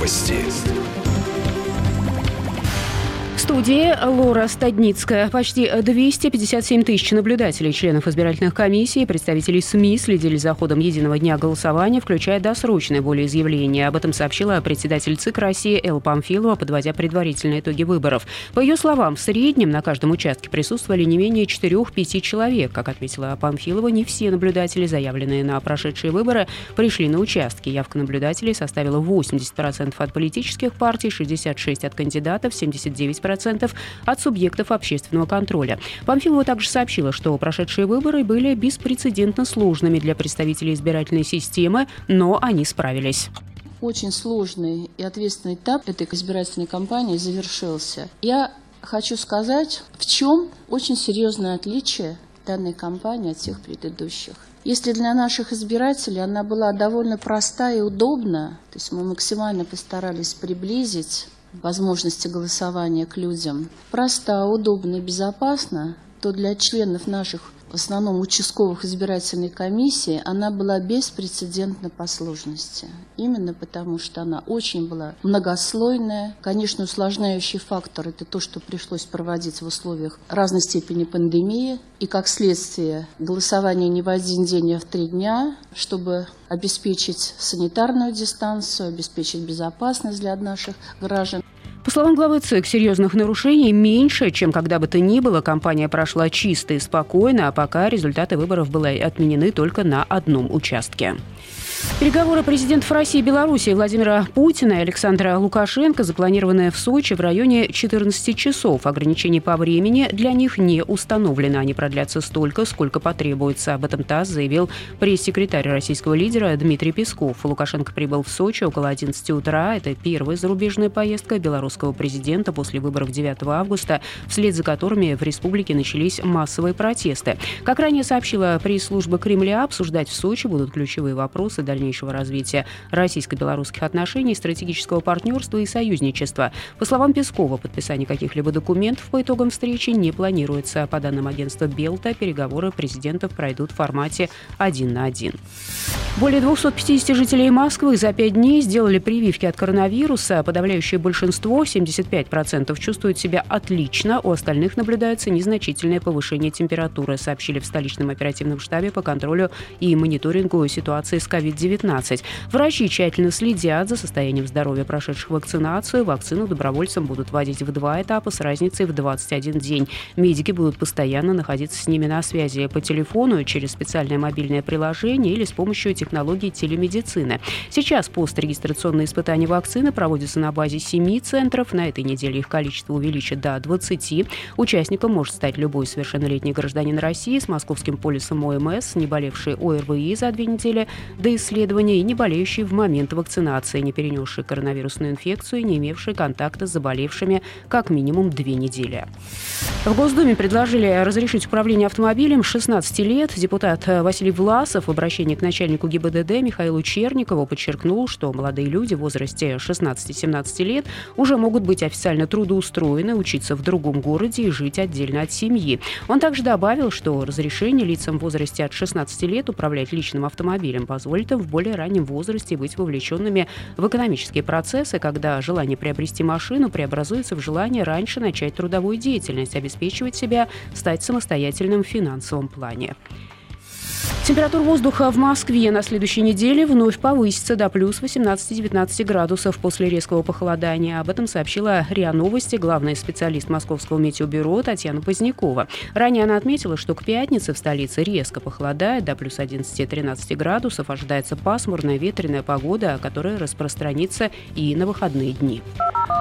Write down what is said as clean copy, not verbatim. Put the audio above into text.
Новости. В студии Лора Стадницкая. Почти 257 тысяч наблюдателей, членов избирательных комиссий и представителей СМИ следили за ходом единого дня голосования, включая досрочное волеизъявление. Об этом сообщила председатель ЦИК России Элла Памфилова, подводя предварительные итоги выборов. По ее словам, в среднем на каждом участке присутствовали не менее 4-5 человек. Как отметила Памфилова, не все наблюдатели, заявленные на прошедшие выборы, пришли на участки. Явка наблюдателей составила 80% от политических партий, 66% от кандидатов, 79% от субъектов общественного контроля. Памфилова также сообщила, что прошедшие выборы были беспрецедентно сложными для представителей избирательной системы, но они справились. Очень сложный и ответственный этап этой избирательной кампании завершился. Я хочу сказать, в чем очень серьезное отличие данной кампании от всех предыдущих. Если для наших избирателей она была довольно проста и удобна, то есть мы максимально постарались приблизить возможности голосования к людям, просто, удобно и безопасно, то для членов наших, в основном участковых избирательных комиссий, она была беспрецедентна по сложности. Именно потому, что она очень была многослойная. Конечно, усложняющий фактор – это то, что пришлось проводить в условиях разной степени пандемии. И, как следствие, голосование не в один день, а в 3 дня, чтобы обеспечить санитарную дистанцию, обеспечить безопасность для наших граждан. По словам главы ЦИК, серьезных нарушений меньше, чем когда бы то ни было. Кампания прошла чисто и спокойно, а пока результаты выборов были отменены только на одном участке. Переговоры президентов России и Беларуси Владимира Путина и Александра Лукашенко, запланированные в Сочи в районе 14 часов. Ограничений по времени для них не установлено. Они продлятся столько, сколько потребуется. Об этом ТАСС заявил пресс-секретарь российского лидера Дмитрий Песков. Лукашенко прибыл в Сочи около 11 утра. Это первая зарубежная поездка белорусского президента после выборов 9 августа, вслед за которыми в республике начались массовые протесты. Как ранее сообщила пресс-служба Кремля, обсуждать в Сочи будут ключевые вопросы дальнейшего развития российско-белорусских отношений, стратегического партнерства и союзничества. По словам Пескова, подписание каких-либо документов по итогам встречи не планируется. По данным агентства Белта, переговоры президентов пройдут в формате 1 на 1. Более 250 жителей Москвы за 5 дней сделали прививки от коронавируса. Подавляющее большинство, 75%, чувствуют себя отлично. У остальных наблюдается незначительное повышение температуры, сообщили в столичном оперативном штабе по контролю и мониторингу ситуации с COVID-19. Врачи тщательно следят за состоянием здоровья прошедших вакцинацию. Вакцину добровольцам будут вводить в 2 этапа с разницей в 21 день. Медики будут постоянно находиться с ними на связи по телефону, через специальное мобильное приложение или с помощью технологий телемедицины. Сейчас пострегистрационные испытания вакцины проводятся на базе 7 центров. На этой неделе их количество увеличат до 20. Участником может стать любой совершеннолетний гражданин России с московским полисом ОМС, не болевший ОРВИ за 2 недели до исследования и не болеющий в момент вакцинации, не перенесший коронавирусную инфекцию и не имевший контакта с заболевшими как минимум 2 недели. В Госдуме предложили разрешить управление автомобилем с 16 лет. Депутат Василий Власов в обращении к начальнику ГИБДД Михаилу Черникову подчеркнул, что молодые люди в возрасте 16-17 лет уже могут быть официально трудоустроены, учиться в другом городе и жить отдельно от семьи. Он также добавил, что разрешение лицам в возрасте от 16 лет управлять личным автомобилем позволит им в более раннем возрасте быть вовлеченными в экономические процессы, когда желание приобрести машину преобразуется в желание раньше начать трудовую деятельность, обеспечивать себя, стать самостоятельным в финансовом плане. Температура воздуха в Москве на следующей неделе вновь повысится до плюс 18-19 градусов после резкого похолодания. Об этом сообщила РИА Новости главный специалист Московского метеобюро Татьяна Позднякова. Ранее она отметила, что к пятнице в столице резко похолодает до плюс 11-13 градусов. Ожидается пасмурная ветреная погода, которая распространится и на выходные дни.